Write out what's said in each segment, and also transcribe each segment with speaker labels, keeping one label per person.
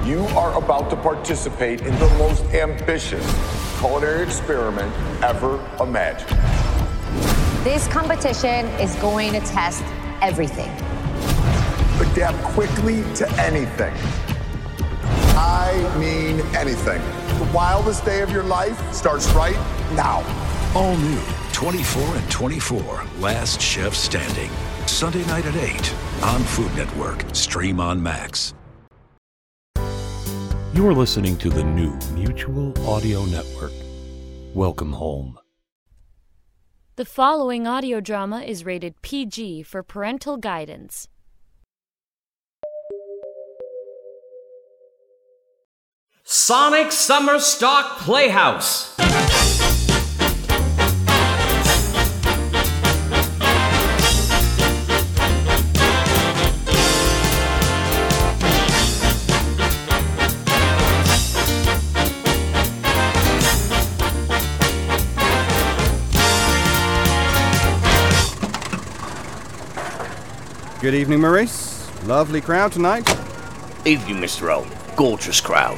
Speaker 1: You are about to participate in the most ambitious culinary experiment ever imagined.
Speaker 2: This competition is going to test everything.
Speaker 1: Adapt quickly to anything. I mean anything. The wildest day of your life starts right now.
Speaker 3: All new 24 and 24, Last Chef Standing. Sunday night at 8 on Food Network. Stream on Max.
Speaker 4: You are listening to the new Mutual Audio Network. Welcome home.
Speaker 5: The following audio drama is rated PG for parental guidance.
Speaker 6: Sonic Summer Stock Playhouse.
Speaker 7: Good evening, Maurice. Lovely crowd tonight.
Speaker 8: Evening, Mr. O. Gorgeous crowd.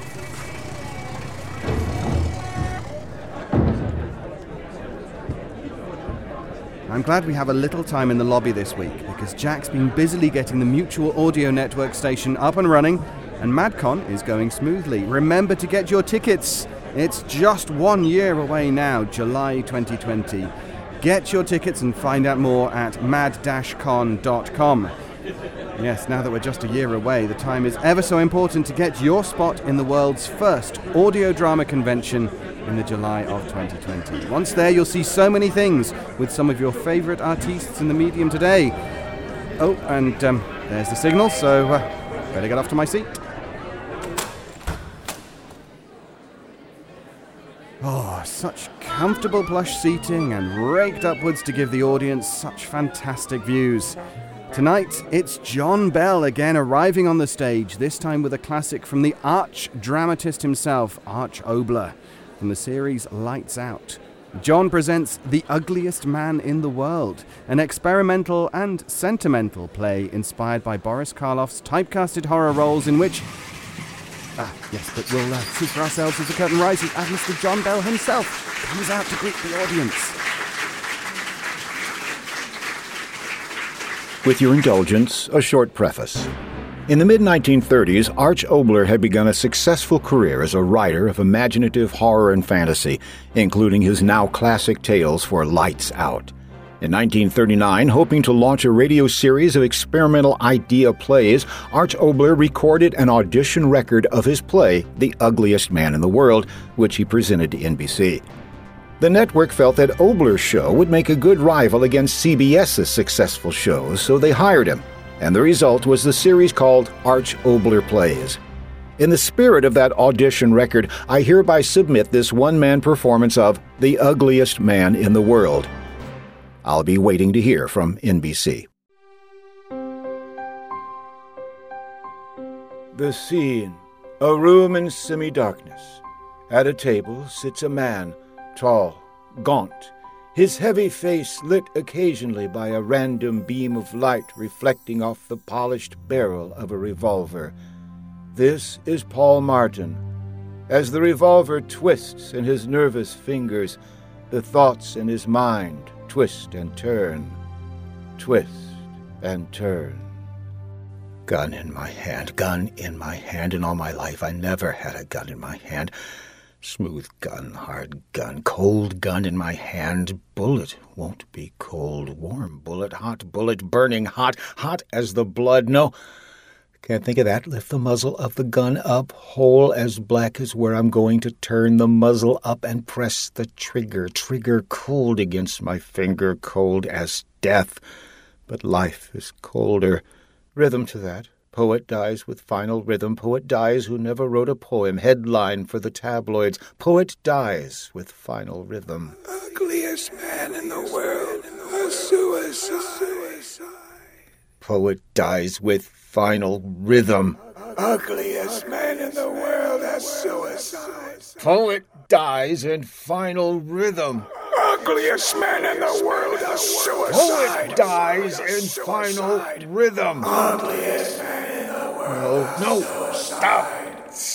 Speaker 7: I'm glad we have a little time in the lobby this week because Jack's been busily getting the Mutual Audio Network station up and running, and MadCon is going smoothly. Remember to get your tickets. It's just 1 year away now, July 2020. Get your tickets and find out more at mad-con.com. Yes, now that we're just a year away, the time is ever so important to get your spot in the world's first audio drama convention in the July of 2020. Once there, you'll see so many things with some of your favourite artistes in the medium today. Oh, and there's the signal, so better get off to my seat. Oh, such comfortable plush seating and raked upwards to give the audience such fantastic views. Tonight, it's John Bell again arriving on the stage, this time with a classic from the arch-dramatist himself, Arch Oboler, from the series Lights Out. John presents The Ugliest Man in the World, an experimental and sentimental play inspired by Boris Karloff's typecasted horror roles in which... yes, but we'll see for ourselves as the curtain rises as Mr. John Bell himself comes out to greet the audience.
Speaker 9: With your indulgence, a short preface. In the mid-1930s, Arch Oboler had begun a successful career as a writer of imaginative horror and fantasy, including his now classic tales for Lights Out. In 1939, hoping to launch a radio series of experimental idea plays, Arch Oboler recorded an audition record of his play, The Ugliest Man in the World, which he presented to NBC. The network felt that Oboler's show would make a good rival against CBS's successful shows, so they hired him, and the result was the series called Arch Oboler Plays. In the spirit of that audition record, I hereby submit this one-man performance of The Ugliest Man in the World. I'll be waiting to hear from NBC. The scene, a room in semi-darkness. At a table sits a man, tall, gaunt, his heavy face lit occasionally by a random beam of light reflecting off the polished barrel of a revolver. This is Paul Martin. As the revolver twists in his nervous fingers, the thoughts in his mind twist and turn, twist and turn. Gun in my hand, and all my life I never had a gun in my hand. Smooth gun, hard gun, cold gun in my hand. Bullet won't be cold. Warm bullet, hot bullet, burning hot, hot as the blood. No, can't think of that. Lift the muzzle of the gun up, hole as black as where I'm going to turn the muzzle up and press the trigger. Trigger cold against my finger, cold as death. But life is colder. Rhythm to that. Poet dies with final rhythm. Poet dies who never wrote a poem. Headline for the tabloids. Poet dies with final rhythm.
Speaker 10: Ugliest man in the world. A suicide.
Speaker 9: Poet dies with final rhythm.
Speaker 10: Ugliest man in the world. A suicide.
Speaker 9: Poet dies in final rhythm.
Speaker 10: Ugliest man in the world. A suicide.
Speaker 9: Poet dies in final rhythm.
Speaker 10: Ugliest man in the world.
Speaker 9: No, stop.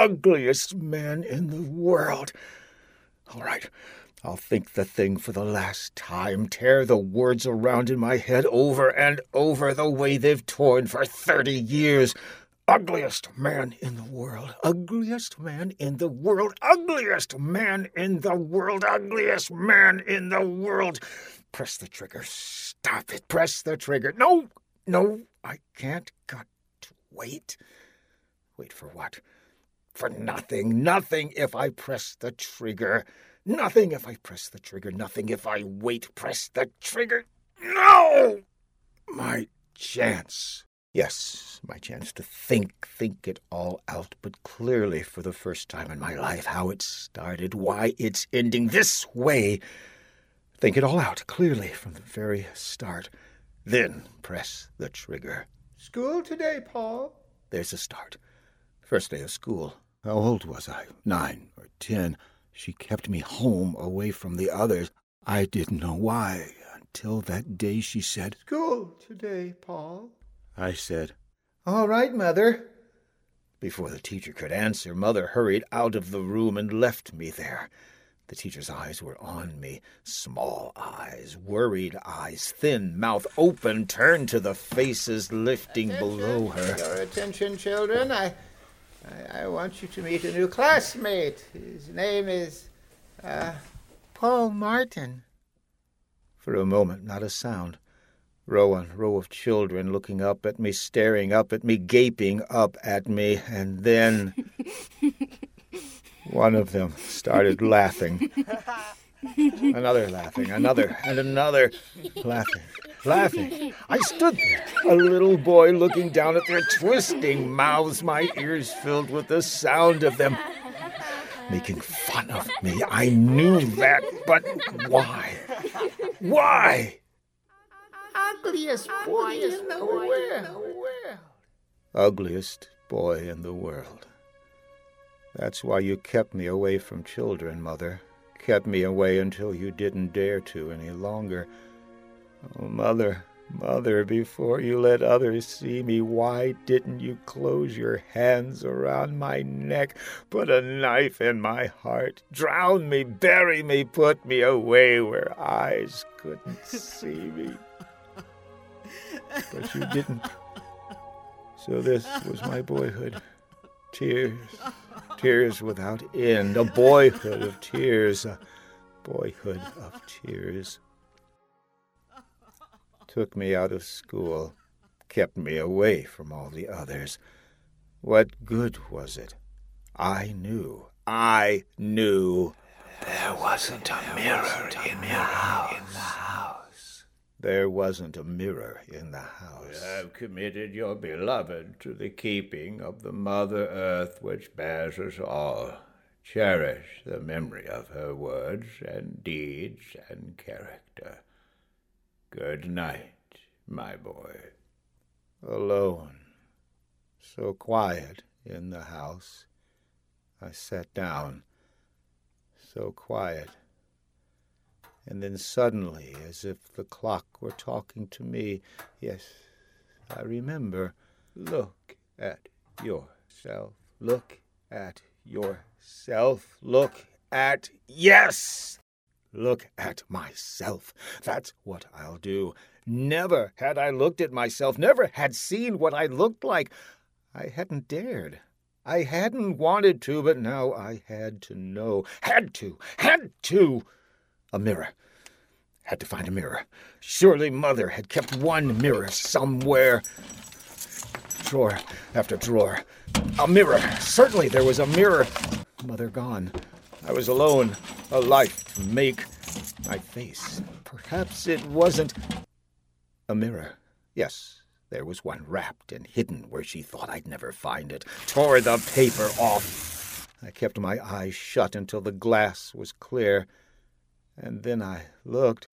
Speaker 9: ugliest man in the world. All right, I'll think the thing for the last time, tear the words around in my head over and over the way they've torn for 30 years. Ugliest man in the world, ugliest man in the world, ugliest man in the world, ugliest man in the world. Press the trigger. Stop it. Press the trigger. No, I can't. Got to wait. Wait for what? For nothing. Nothing if I press the trigger. Nothing if I press the trigger. Nothing if I wait. Press the trigger. No! My chance. Yes, my chance to think it all out, but clearly for the first time in my life, how it started, why it's ending this way. Think it all out, clearly, from the very start. Then press the trigger. School today, Paul? There's a start. First day of school. How old was I? 9 or 10. She kept me home, away from the others. I didn't know why, until that day she said, School today, Paul. I said, All right, Mother. Before the teacher could answer, Mother hurried out of the room and left me there. The teacher's eyes were on me, small eyes, worried eyes, thin mouth open, turned to the faces lifting below her.
Speaker 11: Your attention, children. I want you to meet a new classmate. His name is, Paul Martin.
Speaker 9: For a moment, not a sound. Row on row of children looking up at me, staring up at me, gaping up at me, and then one of them started laughing. Another laughing, another, and another laughing. I stood there, a little boy looking down at their twisting mouths, my ears filled with the sound of them making fun of me. I knew that, but why? Why?
Speaker 11: Ugliest boy in the world.
Speaker 9: Ugliest boy in the world. That's why you kept me away from children, Mother. Kept me away until you didn't dare to any longer. Oh, Mother, before you let others see me, why didn't you close your hands around my neck, put a knife in my heart, drown me, bury me, put me away where eyes couldn't see me? But you didn't. So this was my boyhood. Tears without end. A boyhood of tears. A boyhood of tears. Took me out of school. Kept me away from all the others. What good was it? I knew.
Speaker 10: There wasn't a mirror in the house.
Speaker 9: There wasn't a mirror in the house.
Speaker 12: You have committed your beloved to the keeping of the Mother Earth which bears us all. Cherish the memory of her words and deeds and character. Good night, my boy.
Speaker 9: Alone. So quiet in the house. I sat down. So quiet. And then suddenly, as if the clock were talking to me, yes, I remember, look at yourself. Look at yourself. Look at, yes! Look at myself. That's what I'll do. Never had I looked at myself, never had seen what I looked like. I hadn't dared. I hadn't wanted to, but now I had to know. Had to. A mirror. Had to find a mirror. Surely Mother had kept one mirror somewhere. Drawer after drawer. A mirror. Certainly there was a mirror. Mother gone. I was alone. A life to make. My face. Perhaps it wasn't a mirror. Yes, there was one wrapped and hidden where she thought I'd never find it. Tore the paper off. I kept my eyes shut until the glass was clear. And then I looked.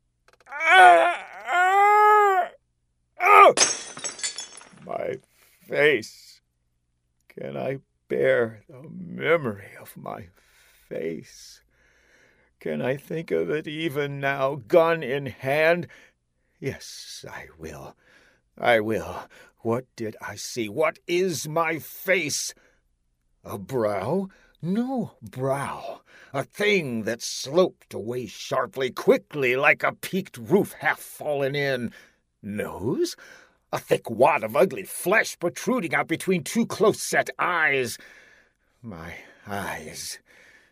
Speaker 9: My face. Can I bear the memory of my face? Can I think of it even now, gun in hand? Yes, I will. What did I see? What is my face? A brow? No brow. A thing that sloped away sharply, quickly, like a peaked roof half fallen in. Nose? A thick wad of ugly flesh protruding out between two close-set eyes. My eyes,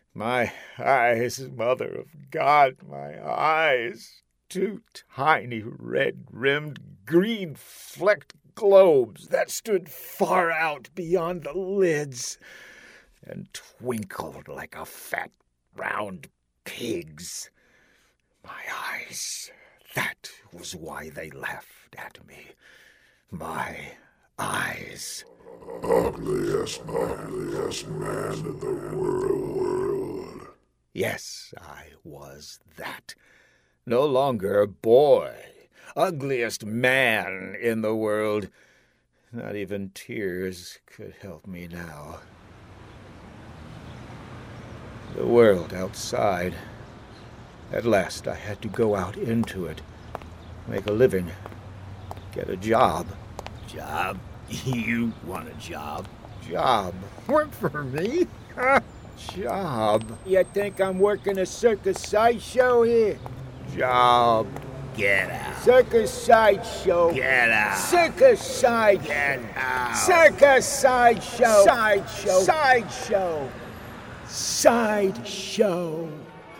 Speaker 9: Mother of God, my eyes. Two tiny, red-rimmed, green-flecked globes that stood far out beyond the lids and twinkled like a fat, round pig's. My eyes, that was why they laughed at me. My eyes.
Speaker 10: Ugliest man in the world.
Speaker 9: Yes, I was that. No longer boy. Ugliest man in the world. Not even tears could help me now. The world outside. At last I had to go out into it. Make a living. Get a job.
Speaker 8: Job? You want a job?
Speaker 9: Job. Work for me? Job.
Speaker 11: You think I'm working a circus sideshow here?
Speaker 9: Job.
Speaker 8: Get out.
Speaker 11: Circus sideshow.
Speaker 8: Get out.
Speaker 11: Circus sideshow.
Speaker 8: Get out.
Speaker 11: Circus sideshow.
Speaker 8: Sideshow.
Speaker 11: Sideshow. Sideshow.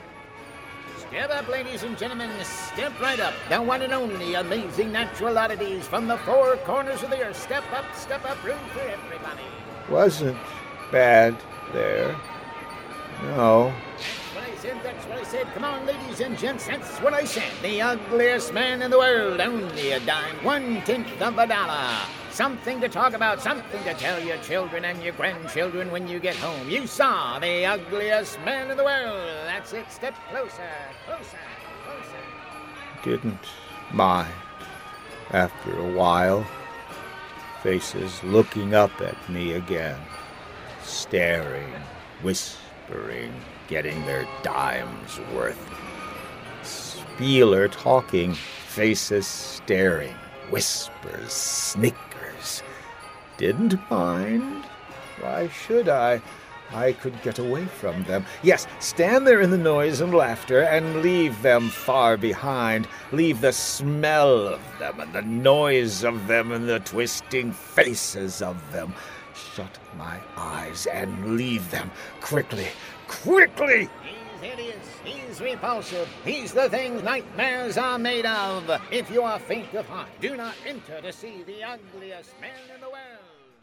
Speaker 13: Step up, ladies and gentlemen, step right up. The one and only amazing natural oddities from the four corners of the earth. Step up, room for everybody.
Speaker 9: Wasn't bad there. No.
Speaker 13: That's what I said. Come on, ladies and gents, that's what I said. The ugliest man in the world, only a dime, 1/10 of a dollar. Something to talk about, something to tell your children and your grandchildren when you get home. You saw the ugliest man in the world. That's it. Step closer, closer, closer.
Speaker 9: Didn't mind. After a while, faces looking up at me again, staring, whispering, getting their dimes worth. Spieler talking, faces staring, whispers, snickers. Didn't mind. Why should I? I could get away from them. Yes, stand there in the noise and laughter and leave them far behind. Leave the smell of them and the noise of them and the twisting faces of them. Shut my eyes and leave them quickly. Quickly!
Speaker 13: He's hideous. He's repulsive. He's the thing nightmares are made of. If you are faint of heart, do not enter to see the ugliest man in the world.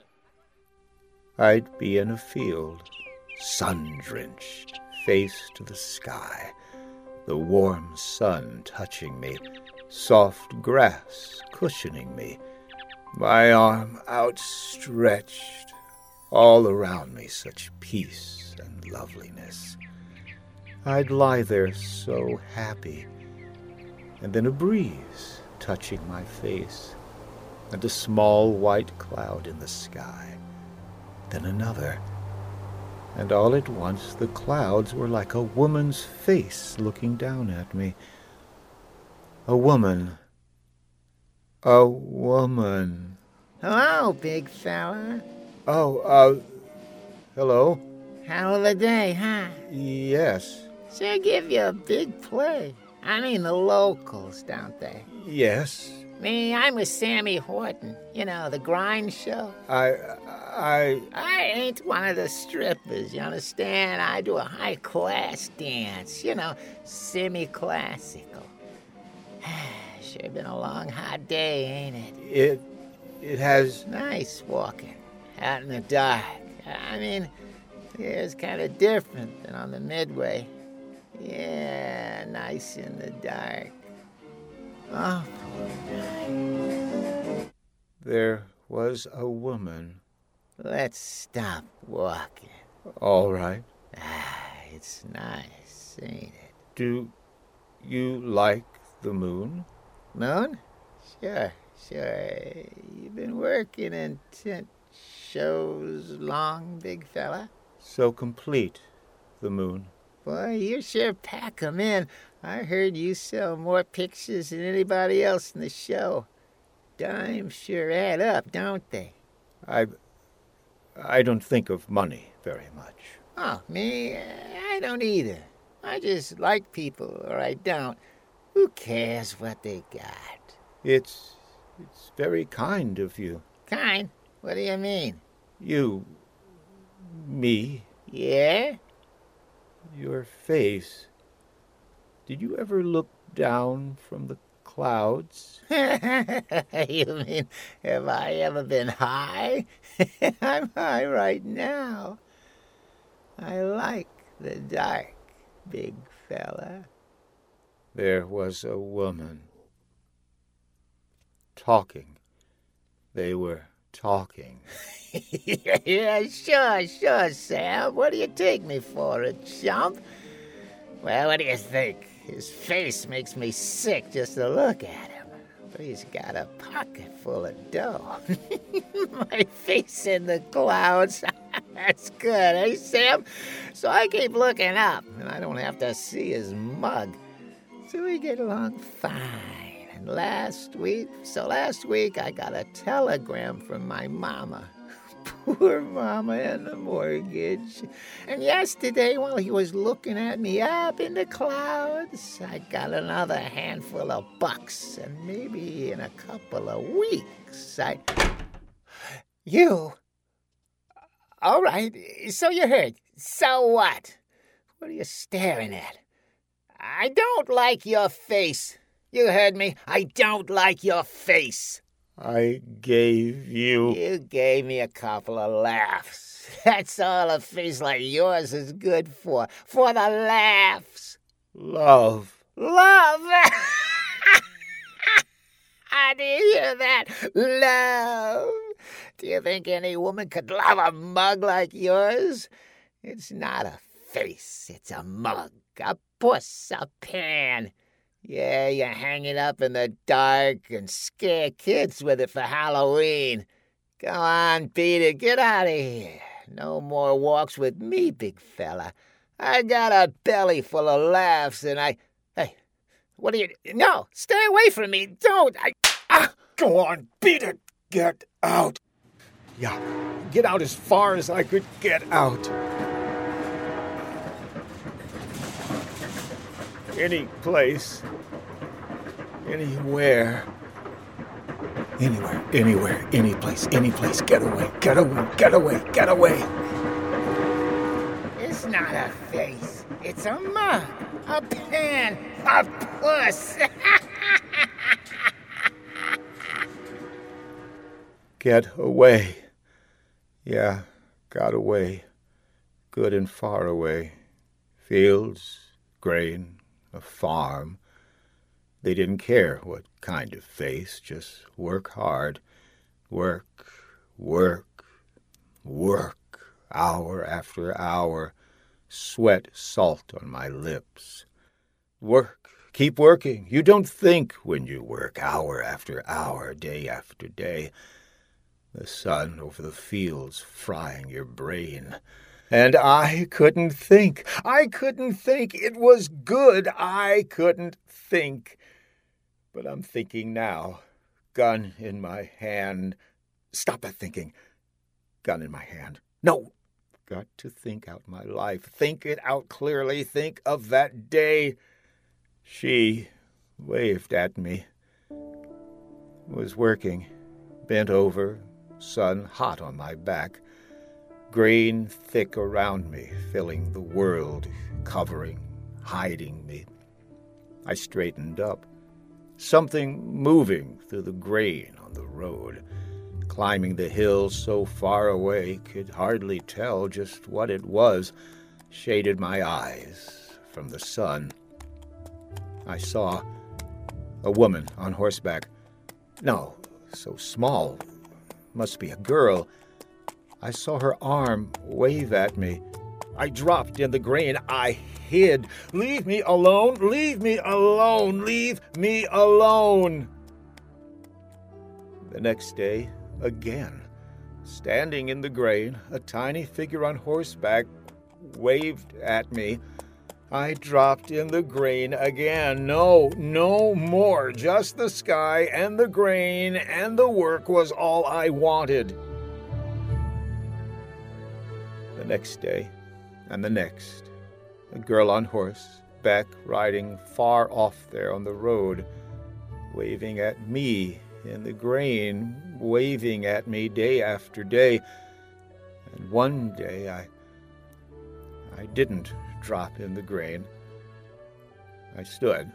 Speaker 9: I'd be in a field, sun-drenched, face to the sky, the warm sun touching me, soft grass cushioning me, my arm outstretched, all around me such peace and loveliness. I'd lie there so happy, and then a breeze touching my face, and a small white cloud in the sky, then another, and all at once the clouds were like a woman's face looking down at me. A woman. A woman.
Speaker 11: Hello, big fella.
Speaker 9: Oh, hello?
Speaker 11: How of the day, huh?
Speaker 9: Yes.
Speaker 11: Sure give you a big play. I mean, the locals, don't they?
Speaker 9: Yes.
Speaker 11: Me, I'm with Sammy Horton. You know, the grind show.
Speaker 9: I
Speaker 11: ain't one of the strippers, you understand? I do a high-class dance, you know, semi-classical. Sure been a long, hot day, ain't it?
Speaker 9: It has...
Speaker 11: Nice walking, out in the dark. I mean, it's kind of different than on the Midway. Yeah, nice in the dark. Oh, poor guy.
Speaker 9: There was a woman.
Speaker 11: Let's stop walking.
Speaker 9: All right.
Speaker 11: It's nice, ain't it?
Speaker 9: Do you like the moon?
Speaker 11: Moon? Sure. You've been working in tent shows long, big fella?
Speaker 9: So complete, the moon.
Speaker 11: Boy, you sure pack 'em in. I heard you sell more pictures than anybody else in the show. Dimes sure add up, don't they?
Speaker 9: I don't think of money very much.
Speaker 11: Oh, me? I don't either. I just like people, or I don't. Who cares what they got?
Speaker 9: It's very kind of you.
Speaker 11: Kind? What do you mean?
Speaker 9: You... me?
Speaker 11: Yeah?
Speaker 9: Your face. Did you ever look down from the clouds?
Speaker 11: You mean, have I ever been high? I'm high right now. I like the dark, big fella.
Speaker 9: There was a woman. Talking. They were talking.
Speaker 11: Yeah, sure, Sam. What do you take me for, a chump? Well, what do you think? His face makes me sick just to look at him. But he's got a pocket full of dough. My face in the clouds. That's good, eh, Sam? So I keep looking up, and I don't have to see his mug. So we get along fine. And last week I got a telegram from my mama. Poor mama and the mortgage. And yesterday, while he was looking at me up in the clouds, I got another handful of bucks. And maybe in a couple of weeks, You? All right, so you heard. So what? What are you staring at? I don't like your face. You heard me. I don't like your face.
Speaker 9: I gave you...
Speaker 11: You gave me a couple of laughs. That's all a face like yours is good for. For the laughs.
Speaker 9: Love.
Speaker 11: Love! Do you hear that? Love. Do you think any woman could love a mug like yours? It's not a face. It's a mug. A puss. A pan. Yeah, you hang it up in the dark and scare kids with it for Halloween. Go on, beat it. Get out of here. No more walks with me, big fella. I got a belly full of laughs and Hey, what are you... No, stay away from me. Don't.
Speaker 9: Go on, beat it. Get out. Yeah, get out as far as I could get out. Any place. Anywhere. Anywhere, any place. Get away.
Speaker 11: It's not a face. It's a mug, a pan, a puss.
Speaker 9: Get away. Yeah, got away. Good and far away. Fields, grain, a farm. They didn't care what kind of face, just work hard. Work, hour after hour. Sweat salt on my lips. Work, keep working. You don't think when you work hour after hour, day after day. The sun over the fields frying your brain. And I couldn't think. It was good. I couldn't think. But I'm thinking now. Gun in my hand. Stop that thinking. Gun in my hand. No. Got to think out my life. Think it out clearly. Think of that day. She waved at me. Was working. Bent over. Sun hot on my back. Grain thick around me, filling the world, covering, hiding me. I straightened up. Something moving through the grain on the road, climbing the hill so far away, could hardly tell just what it was, shaded my eyes from the sun. I saw a woman on horseback. No, so small. Must be a girl. I saw her arm wave at me. I dropped in the grain. I hid. Leave me alone. Leave me alone. Leave me alone. The next day, again, standing in the grain, a tiny figure on horseback waved at me. I dropped in the grain again. No more. Just the sky and the grain and the work was all I wanted. the next day, and the next. A girl on horseback riding far off there on the road, waving at me in the grain, waving at me day after day. And one day I didn't drop in the grain. I stood.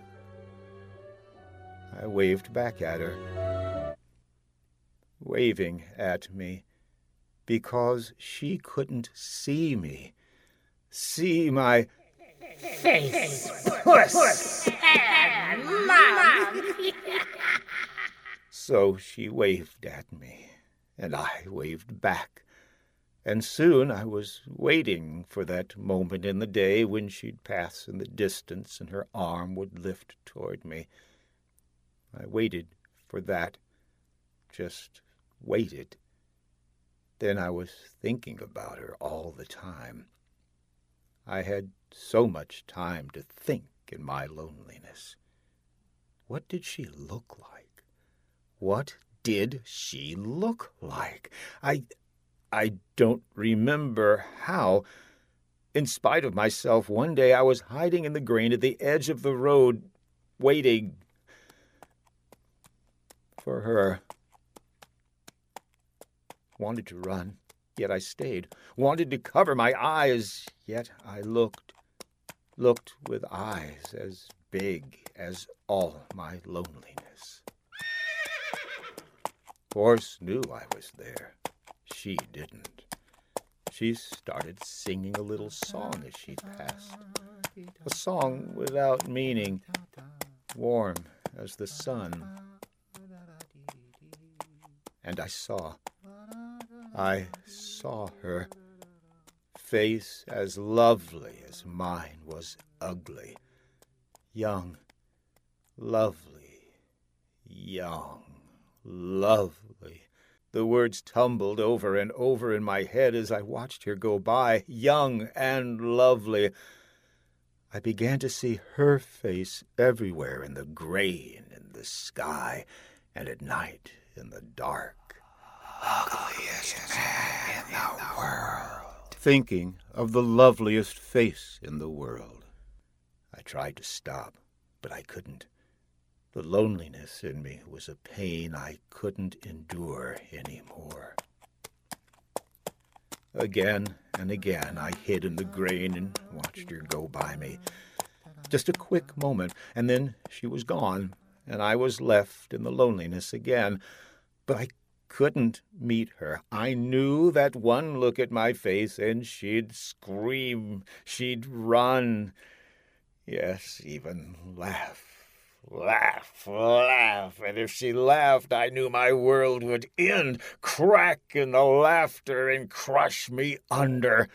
Speaker 9: I waved back at her, waving at me, because she couldn't see me, see my
Speaker 13: face, puss, and mouth.
Speaker 9: So she waved at me, and I waved back. And soon I was waiting for that moment in the day when she'd pass in the distance and her arm would lift toward me. I waited for that, just waited. Then I was thinking about her all the time. I had so much time to think in my loneliness. What did she look like? What did she look like? I don't remember how. In spite of myself, one day I was hiding in the grain at the edge of the road, waiting for her. Wanted to run, yet I stayed. Wanted to cover my eyes, yet I looked with eyes as big as all my loneliness. Horse knew I was there. She didn't. She started singing a little song as she passed. A song without meaning, warm as the sun. And I saw her, face as lovely as mine was ugly, young, lovely, young, lovely. The words tumbled over and over in my head as I watched her go by, young and lovely. I began to see her face everywhere, in the grain, in the sky, and at night in the dark. Ugliest man in the world. Thinking of the loveliest face in the world. I tried to stop, but I couldn't. The loneliness in me was a pain I couldn't endure anymore. Again and again I hid in the grain and watched her go by me. Just a quick moment, and then she was gone, and I was left in the loneliness again. But I couldn't meet her. I knew that one look at my face and she'd scream, she'd run. Yes, even laugh. Laugh, laugh, and if she laughed, I knew my world would end, crack in the laughter and crush me under.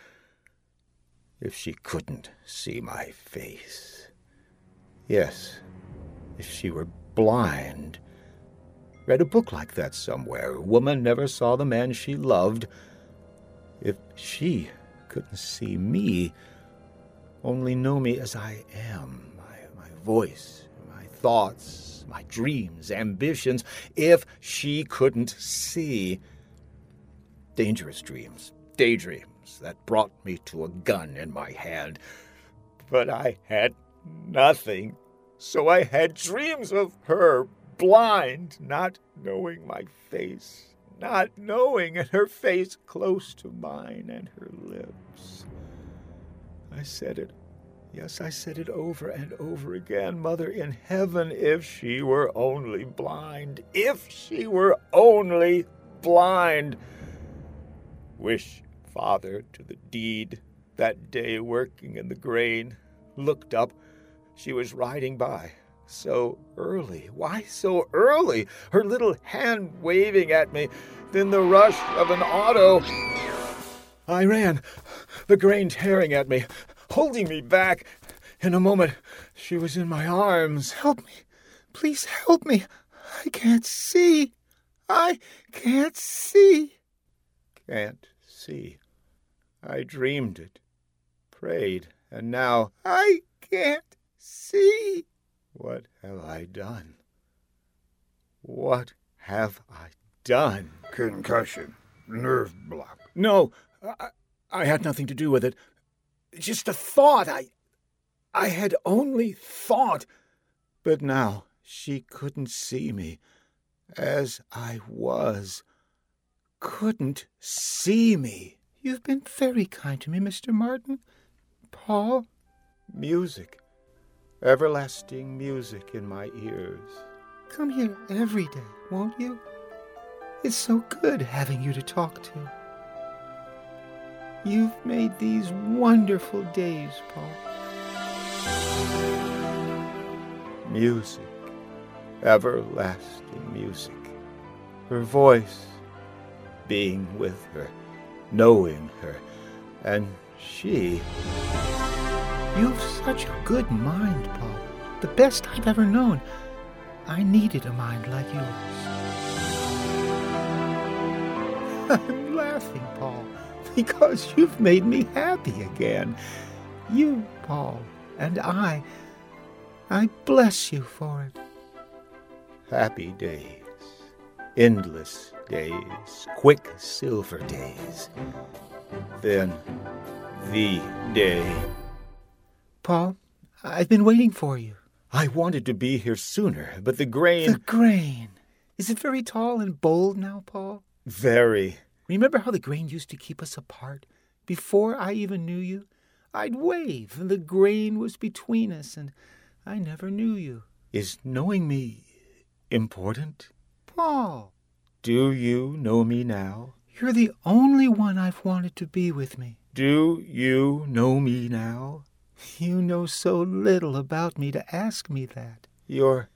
Speaker 9: If she couldn't see my face. Yes, if she were blind. Read a book like that somewhere. A woman never saw the man she loved. If she couldn't see me, only know me as I am, my voice, thoughts, my dreams, ambitions, if she couldn't see. Dangerous dreams, daydreams that brought me to a gun in my hand. But I had nothing, so I had dreams of her, blind, not knowing my face, not knowing, and her face close to mine and her lips. I said it. Yes, I said it over and over again. Mother in heaven, if she were only blind, if she were only blind. Wish, Father, to the deed. That day working in the grain, looked up. She was riding by. So early. Why so early? Her little hand waving at me. Then the rush of an auto. I ran, the grain tearing at me, holding me back. In a moment, she was in my arms. Help me. Please help me. I can't see. I can't see. Can't see. I dreamed it, prayed, and now I can't see. What have I done? What have I done?
Speaker 10: Concussion. Nerve block.
Speaker 9: No, I had nothing to do with it. Just a thought. I had only thought. But now she couldn't see me as I was. Couldn't see me.
Speaker 14: You've been very kind to me, Mr. Martin. Paul?
Speaker 9: Music. Everlasting music in my ears.
Speaker 14: Come here every day, won't you? It's so good having you to talk to. You've made these wonderful days, Paul.
Speaker 9: Music. Everlasting music. Her voice. Being with her. Knowing her. And she...
Speaker 14: You've such a good mind, Paul. The best I've ever known. I needed a mind like yours. I'm laughing, Paul, because you've made me happy again. You, Paul, and I bless you for it.
Speaker 9: Happy days. Endless days. Quick silver days. Then the day.
Speaker 14: Paul, I've been waiting for you.
Speaker 9: I wanted to be here sooner, but the grain...
Speaker 14: The grain. Is it very tall and bold now, Paul?
Speaker 9: Very.
Speaker 14: Remember how the grain used to keep us apart? Before I even knew you, I'd wave, and the grain was between us, and I never knew you.
Speaker 9: Is knowing me important?
Speaker 14: Paul.
Speaker 9: Do you know me now?
Speaker 14: You're the only one I've wanted to be with me.
Speaker 9: Do you know me now?
Speaker 14: You know so little about me to ask me that.
Speaker 9: You're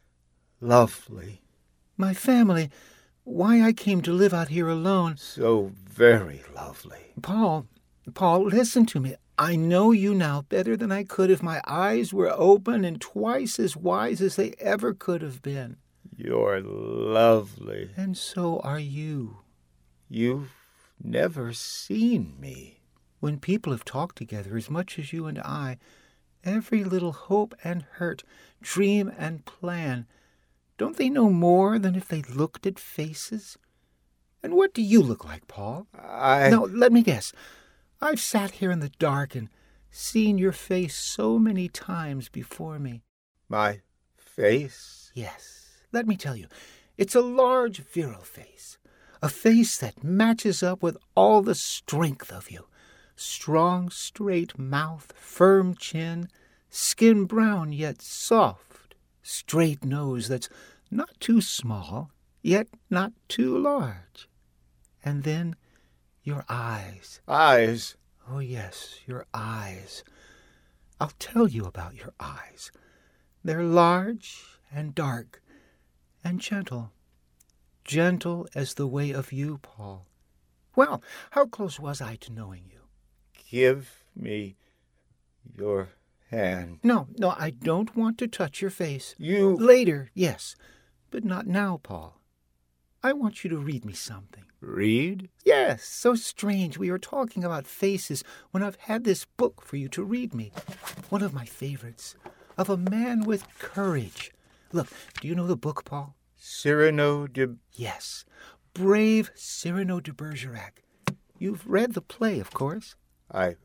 Speaker 9: lovely.
Speaker 14: My family, why I came to live out here alone.
Speaker 9: So very lovely.
Speaker 14: Paul, listen to me. I know you now better than I could if my eyes were open and twice as wise as they ever could have been.
Speaker 9: You're lovely.
Speaker 14: And so are you.
Speaker 9: You've never seen me.
Speaker 14: When people have talked together as much as you and I, every little hope and hurt, dream and plan, don't they know more than if they looked at faces? And what do you look like, Paul? No, let me guess. I've sat here in the dark and seen your face so many times before me.
Speaker 9: My face?
Speaker 14: Yes. Let me tell you, it's a large, virile face. A face that matches up with all the strength of you. Strong, straight mouth, firm chin, skin brown yet soft, straight nose that's not too small, yet not too large. And then your eyes.
Speaker 9: Eyes?
Speaker 14: Oh, yes, your eyes. I'll tell you about your eyes. They're large and dark and gentle. Gentle as the way of you, Paul. Well, how close was I to knowing you?
Speaker 9: Give me your hand.
Speaker 14: No, I don't want to touch your face.
Speaker 9: You...
Speaker 14: Later, yes, but not now, Paul. I want you to read me something.
Speaker 9: Read?
Speaker 14: Yes, so strange we are talking about faces when I've had this book for you to read me. One of my favorites, of a man with courage. Look, do you know the book, Paul?
Speaker 9: Cyrano de...
Speaker 14: Yes, brave Cyrano de Bergerac. You've read the play, of course.
Speaker 9: I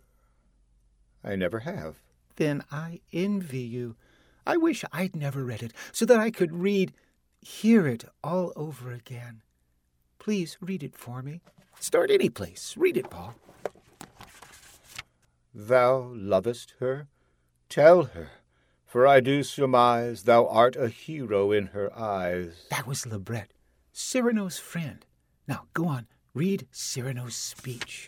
Speaker 9: never have.
Speaker 14: Then I envy you. I wish I'd never read it, so that I could hear it all over again. Please read it for me. Start any place. Read it, Paul.
Speaker 9: Thou lovest her? Tell her, for I do surmise thou art a hero in her eyes.
Speaker 14: That was Lebret, Cyrano's friend. Now, go on, read Cyrano's speech.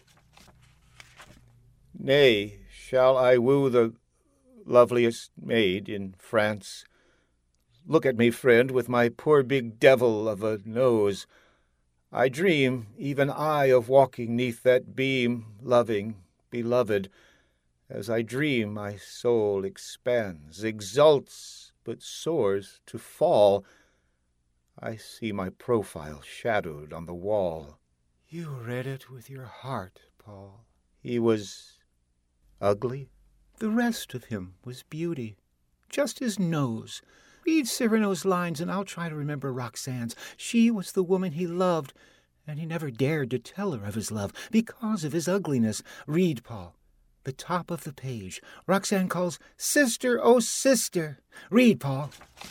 Speaker 9: Nay, shall I woo the loveliest maid in France? Look at me, friend, with my poor big devil of a nose. I dream, even I, of walking 'neath that beam, loving, beloved. As I dream, my soul expands, exults, but soars to fall. I see my profile shadowed on the wall.
Speaker 14: You read it with your heart, Paul.
Speaker 9: He was ugly?
Speaker 14: The rest of him was beauty. Just his nose. Read Cyrano's lines, and I'll try to remember Roxane's. She was the woman he loved, And he never dared to tell her of his love because of his ugliness. Read, Paul. The top of the page. Roxanne calls, "Sister, oh sister." Read, Paul.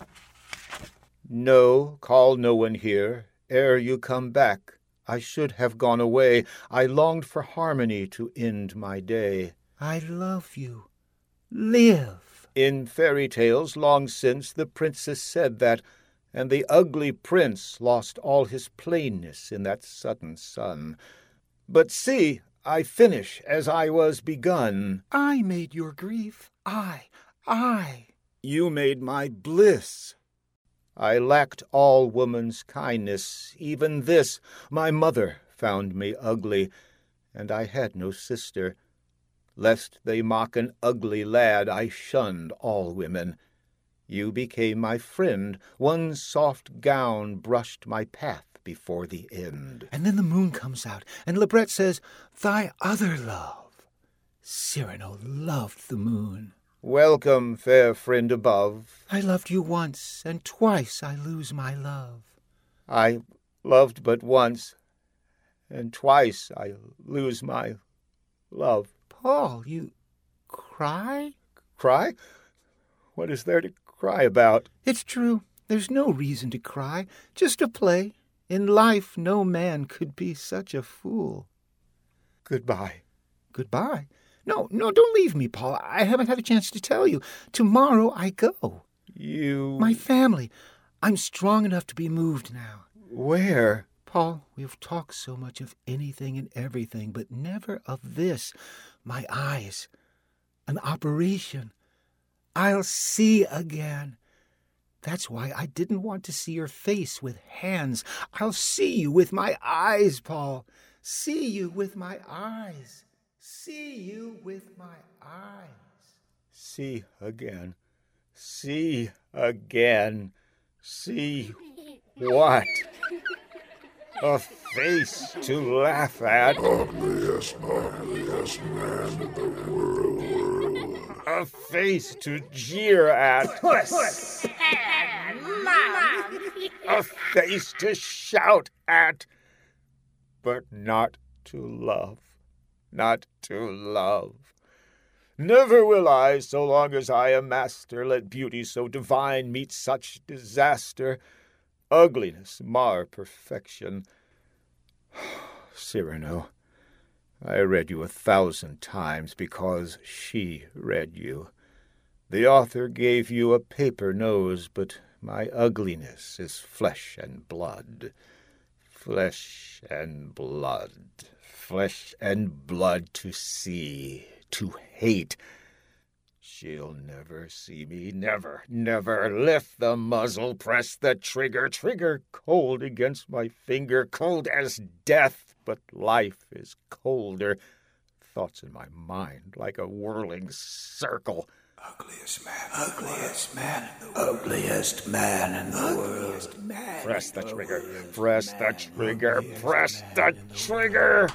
Speaker 9: "No, call no one here, ere you come back. I should have gone away. I longed for harmony to end my day.
Speaker 14: I love you. Live."
Speaker 9: In fairy tales long since the princess said that, and the ugly prince lost all his plainness in that sudden sun. But see, I finish as I was begun.
Speaker 14: I made your grief. I.
Speaker 9: You made my bliss. I lacked all woman's kindness, even this. My mother found me ugly, and I had no sister. Lest they mock an ugly lad, I shunned all women. You became my friend. One soft gown brushed my path before the end.
Speaker 14: And then the moon comes out, and Libret says, "Thy other love." Cyrano loved the moon.
Speaker 9: Welcome, fair friend above.
Speaker 14: I loved you once, and twice I lose my love.
Speaker 9: I loved but once, and twice I lose my love.
Speaker 14: Paul, you cry?
Speaker 9: Cry? What is there to cry about?
Speaker 14: It's true. There's no reason to cry. Just a play. In life, no man could be such a fool.
Speaker 9: Goodbye.
Speaker 14: Goodbye? No, don't leave me, Paul. I haven't had a chance to tell you. Tomorrow I go.
Speaker 9: You...
Speaker 14: My family. I'm strong enough to be moved now.
Speaker 9: Where?
Speaker 14: Paul, we've talked so much of anything and everything, but never of this. My eyes. An operation. I'll see again. That's why I didn't want to see your face with hands. I'll see you with my eyes, Paul. See you with my eyes. See you with my eyes.
Speaker 9: See again. See again. See what? A face to laugh at.
Speaker 10: Ugliest man in the world.
Speaker 9: A face to jeer at.
Speaker 13: Puss and love.
Speaker 9: A face to shout at. But not to love. Not to love. Never will I, so long as I am master, let beauty so divine meet such disaster. Ugliness mar perfection. Cyrano, I read you 1,000 times because she read you. The author gave you a paper nose, but my ugliness is flesh and blood. Flesh and blood. Flesh and blood to see, to hate. She'll never see me, never, never. Lift the muzzle, press the trigger, trigger cold against my finger, cold as death, but life is colder. Thoughts in my mind like a whirling circle.
Speaker 10: Ugliest man in the world.
Speaker 9: Press the trigger, press the trigger, press the trigger.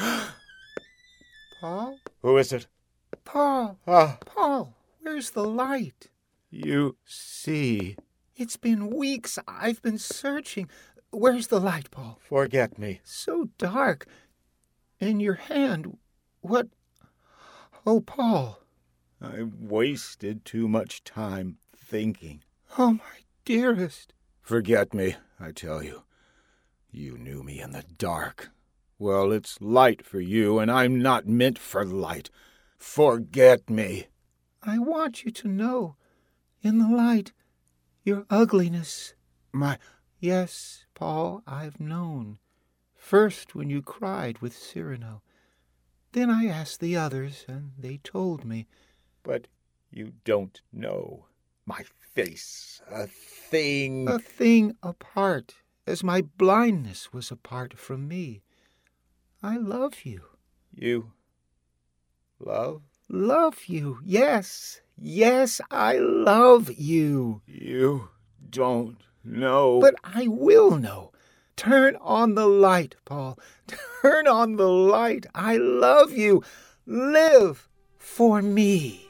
Speaker 14: Paul?
Speaker 9: Who is it?
Speaker 14: Paul. Paul, where's the light?
Speaker 9: You see.
Speaker 14: It's been weeks. I've been searching. Where's the light, Paul?
Speaker 9: Forget me.
Speaker 14: So dark. In your hand. What? Oh, Paul.
Speaker 9: I wasted too much time thinking.
Speaker 14: Oh, my dearest.
Speaker 9: Forget me, I tell you. You knew me in the dark. Well, it's light for you, and I'm not meant for light. Forget me.
Speaker 14: I want you to know, in the light, your ugliness. Yes, Paul, I've known. First when you cried with Cyrano. Then I asked the others, and they told me.
Speaker 9: But you don't know. My face, a thing.
Speaker 14: A thing apart, as my blindness was apart from me. I love you.
Speaker 9: You love?
Speaker 14: Love you, yes. Yes, I love you.
Speaker 9: You don't know.
Speaker 14: But I will know. Turn on the light, Paul. Turn on the light. I love you. Live for me.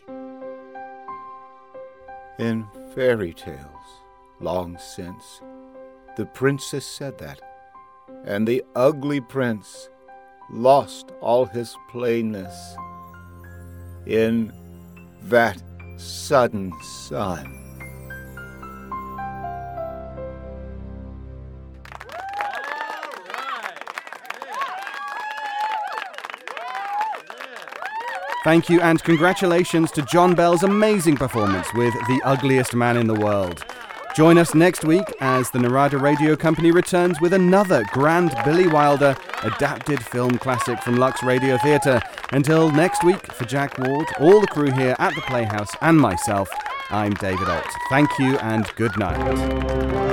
Speaker 9: In fairy tales, long since, the princess said that, and the ugly prince lost all his plainness in that sudden sun.
Speaker 7: Thank you and congratulations to John Bell's amazing performance with The Ugliest Man in the World. Join us next week as the Narada Radio Company returns with another grand Billy Wilder adapted film classic from Lux Radio Theatre. Until next week, for Jack Ward, all the crew here at the Playhouse and myself, I'm David Alt. Thank you and good night.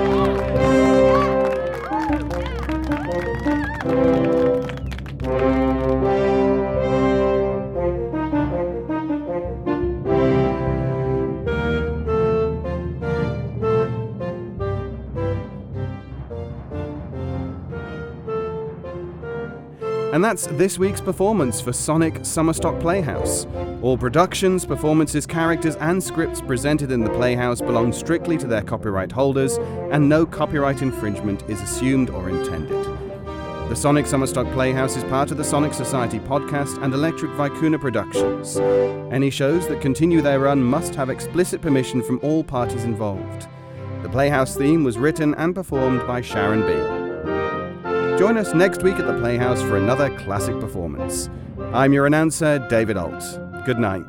Speaker 7: And that's this week's performance for Sonic Summerstock Playhouse. All productions, performances, characters and scripts presented in the Playhouse belong strictly to their copyright holders, and no copyright infringement is assumed or intended. The Sonic Summerstock Playhouse is part of the Sonic Society podcast and Electric Vicuna Productions. Any shows that continue their run must have explicit permission from all parties involved. The Playhouse theme was written and performed by Sharon B. Join us next week at the Playhouse for another classic performance. I'm your announcer, David Alt. Good night.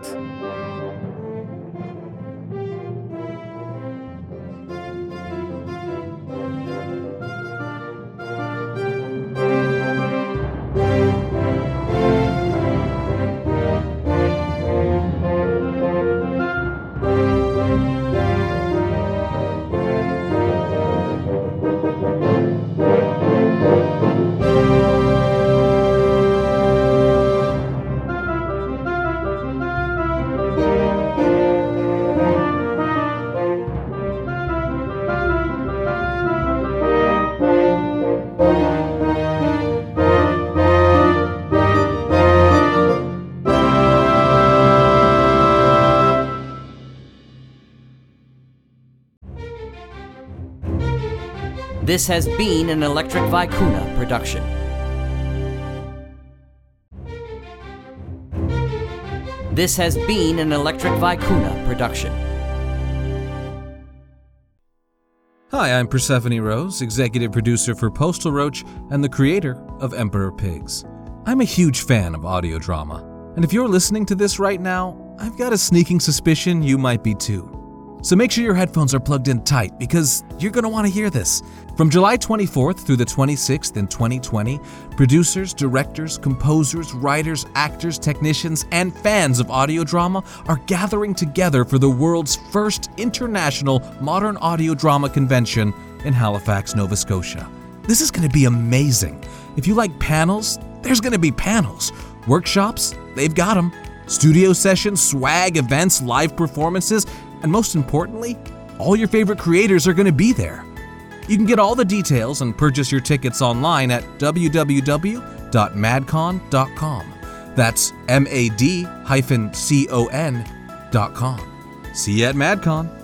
Speaker 6: This has been an Electric Vicuna production. This has been an Electric Vicuna production.
Speaker 15: Hi, I'm Persephone Rose, executive producer for Postal Roach and the creator of Emperor Pigs. I'm a huge fan of audio drama, and if you're listening to this right now, I've got a sneaking suspicion you might be too. So make sure your headphones are plugged in tight because you're going to want to hear this. From July 24th through the 26th in 2020, producers, directors, composers, writers, actors, technicians, and fans of audio drama are gathering together for the world's first international modern audio drama convention in Halifax, Nova Scotia. This is going to be amazing. If you like panels, there's going to be panels. Workshops, they've got them. Studio sessions, swag, events, live performances, and most importantly, all your favorite creators are going to be there. You can get all the details and purchase your tickets online at www.madcon.com. That's MAD-CON.com. See you at MadCon.